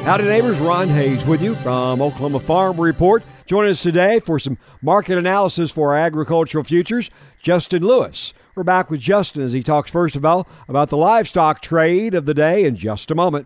Howdy neighbors, Ron Hayes with you from Oklahoma Farm Report. Joining us today for some market analysis for our agricultural futures, Justin Lewis. We're back with Justin as he talks first of all about the livestock trade of the day in just a moment.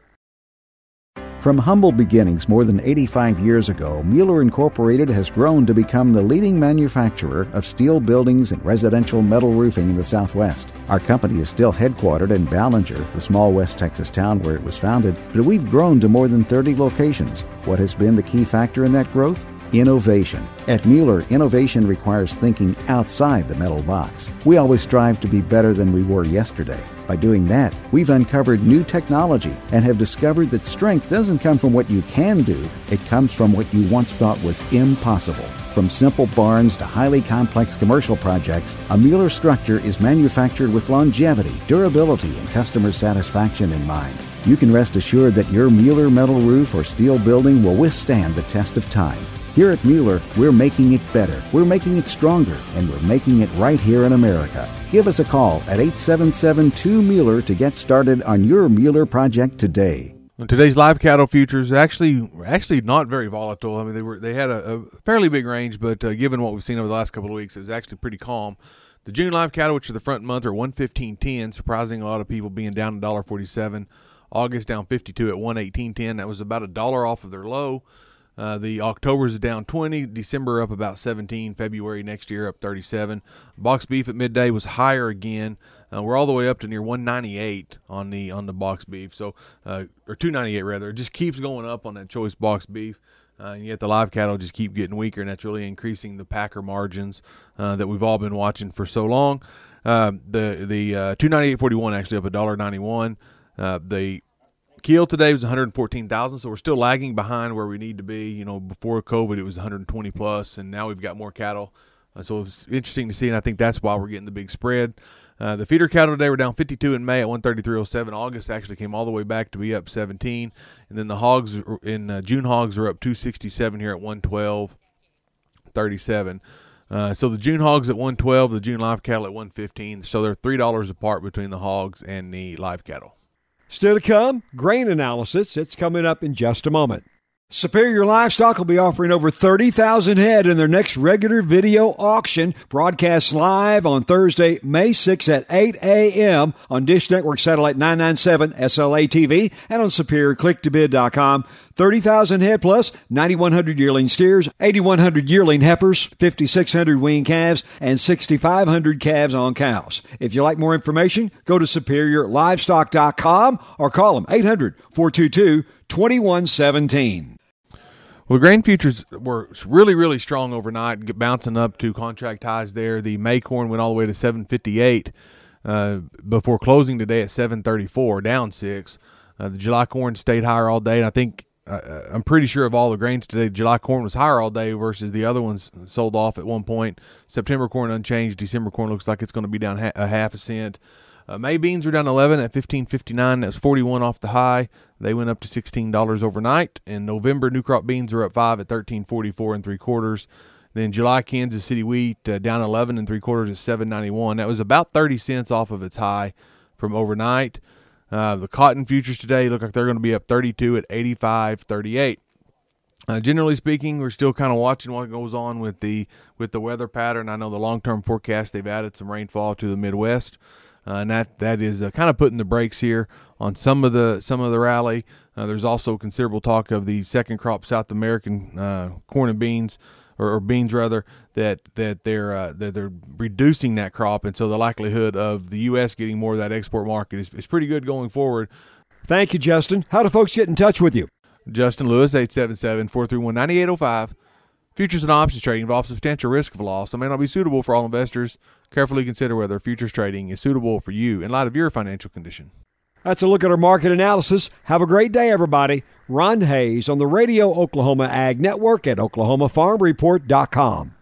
From humble beginnings more than 85 years ago, Mueller Incorporated has grown to become the leading manufacturer of steel buildings and residential metal roofing in the Southwest. Our company is still headquartered in Ballinger, the small West Texas town where it was founded, but we've grown to more than 30 locations. What has been the key factor in that growth? Innovation. At Mueller, innovation requires thinking outside the metal box. We always strive to be better than we were yesterday. By doing that, we've uncovered new technology and have discovered that strength doesn't come from what you can do, it comes from what you once thought was impossible. From simple barns to highly complex commercial projects, a Mueller structure is manufactured with longevity, durability, and customer satisfaction in mind. You can rest assured that your Mueller metal roof or steel building will withstand the test of time. Here at Mueller, we're making it better, we're making it stronger, and we're making it right here in America. Give us a call at 877-2-MUELLER to get started on your Mueller project today. Today's live cattle futures actually not very volatile. I mean, they had a fairly big range, but given what we've seen over the last couple of weeks, it was actually pretty calm. The June live cattle, which are the front month, are 115.10, surprising a lot of people being down $1.47. August down 52 at 118.10. That was about $1 off of their low. The October's is down 20, December up about 17, February next year up 37. Box beef at midday was higher again. We're all the way up to near 198 on the box beef, so or 298 rather. It just keeps going up on that choice box beef, and yet the live cattle just keep getting weaker, and that's really increasing the packer margins that we've all been watching for so long. The 298.41 actually up $1.91. The Keel today was 114,000, so we're still lagging behind where we need to be. You know, before COVID, it was 120 plus, and now we've got more cattle. So it's interesting to see, and I think that's why we're getting the big spread. The feeder cattle today were down 52 in May at 133.07. August actually came all the way back to be up 17, and then the hogs in June hogs are up 267 here at 112.37. So the June hogs at 112, the June live cattle at 115. So they're $3 apart between the hogs and the live cattle. Still to come, grain analysis. It's coming up in just a moment. Superior Livestock will be offering over 30,000 head in their next regular video auction, broadcast live on Thursday, May 6th at 8 a.m. on Dish Network Satellite 997 SLA TV and on SuperiorClickToBid.com. 30,000 head plus 9,100 yearling steers, 8,100 yearling heifers, 5,600 weaned calves, and 6,500 calves on cows. If you like more information, go to SuperiorLivestock.com or call them 800-422-2117. Well, grain futures were really, really strong overnight, bouncing up to contract highs there. The May corn went all the way to 758 before closing today at 734, down 6. The July corn stayed higher all day, and I think I'm pretty sure of all the grains today, July corn was higher all day versus the other ones sold off at one point. September corn unchanged. December corn looks like it's going to be down a half a cent. May beans were down 11 at 15.59. That's 41 off the high. They went up to $16 overnight. In November, new crop beans are up 5 at 13.44 3/4. Then July Kansas City wheat down 11 3/4 at 7.91. That was about 30 cents off of its high from overnight. The cotton futures today look like they're going to be up 32 at 85.38. Generally speaking, we're still kind of watching what goes on with the weather pattern. I know the long-term forecast, they've added some rainfall to the Midwest. And that is kind of putting the brakes here on some of the rally. There's also considerable talk of the second crop South American corn and beans, or beans rather, that they're reducing that crop, and so the likelihood of the U.S. getting more of that export market is pretty good going forward. Thank you, Justin. How do folks get in touch with you? Justin Lewis, 877-431-9805. Futures and options trading involves substantial risk of loss and may not be suitable for all investors. Carefully consider whether futures trading is suitable for you in light of your financial condition. That's a look at our market analysis. Have a great day, everybody. Ron Hayes on the Radio Oklahoma Ag Network at OklahomaFarmReport.com.